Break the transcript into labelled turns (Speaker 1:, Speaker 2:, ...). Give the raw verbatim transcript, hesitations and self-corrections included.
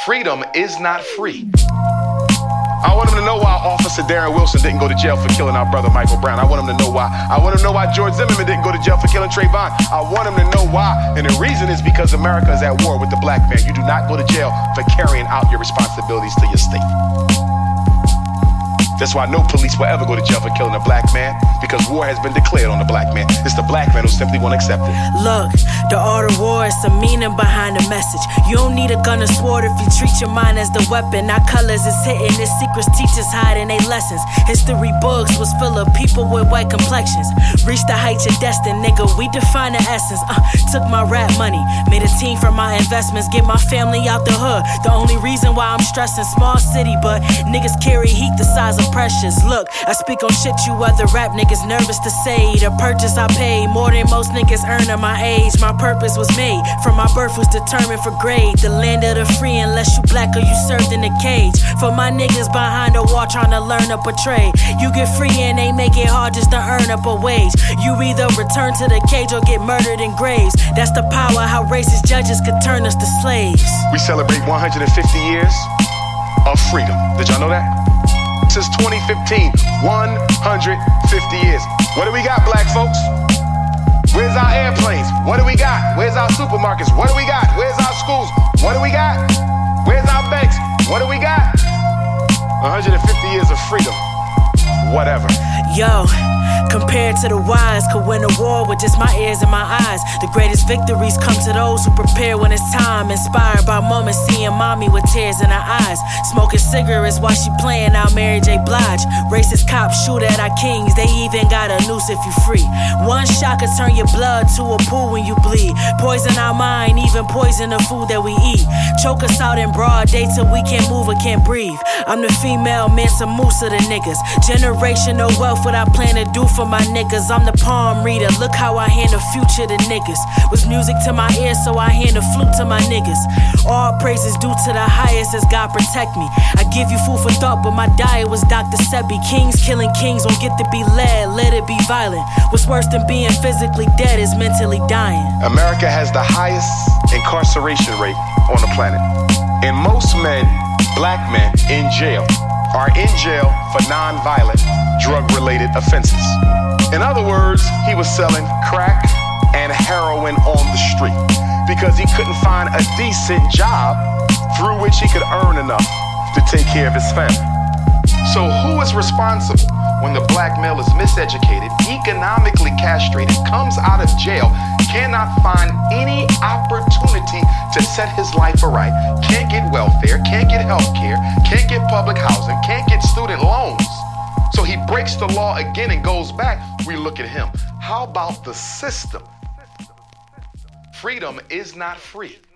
Speaker 1: Freedom is not free. I want him to know why Officer Darren Wilson didn't go to jail for killing our brother Michael Brown. I want him to know why. I want him to know why George Zimmerman didn't go to jail for killing Trayvon. I want him to know why. And the reason is because America is at war with the black man. You do not go to jail for carrying out your responsibilities to your state. That's why no police will ever go to jail for killing a black man, because war has been declared on the black man. It's the black man who simply won't accept it.
Speaker 2: Look, the art of war is the meaning behind the message. You don't need a gun or sword if you treat your mind as the weapon. Our colors is hitting, its secrets teachers hiding their lessons. History books was full of people with white complexions. Reach the heights you're destined, nigga, we define the essence. uh, Took my rap money, made a team from my investments, get my family out the hood. The only reason why I'm stressing small city, but niggas carry heat the size of precious. Look, I speak on shit you other rap niggas nervous to say. The purchase I paid more than most niggas earn at my age. My purpose was made, from my birth was determined for grade. The land of the free, unless you black or you served in a cage. For my niggas behind the wall trying to learn up a trade. You get free and they make it hard just to earn up a wage. You either return to the cage or get murdered in graves. That's the power, how racist judges could turn us to slaves.
Speaker 1: We celebrate one hundred fifty years of freedom. Did y'all know that? Since twenty fifteen, one hundred fifty years. What do we got, black folks? Where's our airplanes? What do we got? Where's our supermarkets? What do we got? Where's our schools? What do we got? Where's our banks? What do we got? one hundred fifty years of freedom. Whatever.
Speaker 2: Yo, compared to the wise, could win a war with just my ears and my eyes. The greatest victories come to those who prepare when it's time. Inspired by moments seeing mommy with tears in her eyes, smoking cigarettes while she playing out Mary J. Blige. Racist cops shoot at our kings, they even got a noose if you free. One shot could turn your blood to a pool when you bleed. Poison our mind, even poison the food that we eat. Choke us out in broad day till we can't move or can't breathe. I'm the female Mansa Musa, the niggas. Generational wealth, what I plan to do for my niggas. I'm the palm reader, look how I hand the future to niggas. Was music to my ears, so I hand the flute to my niggas. All praises due to the highest as God protect me. I give you food for thought, but my diet was Doctor Sebi. Kings killing kings don't get to be led, let it be violent. What's worse than being physically dead is mentally dying.
Speaker 1: America has the highest incarceration rate on the planet. And most men, black men, in jail are in jail for non-violent, drug-related offenses. In other words, he was selling crack and heroin on the street because he couldn't find a decent job through which he could earn enough to take care of his family. So who is responsible when the black male is miseducated, economically castrated, comes out of jail, cannot find any opportunity to set his life aright, can't get welfare, can't get health care, can't get public housing, can't get student loans? So he breaks the law again and goes back. We look at him. How about the system? Freedom is not free.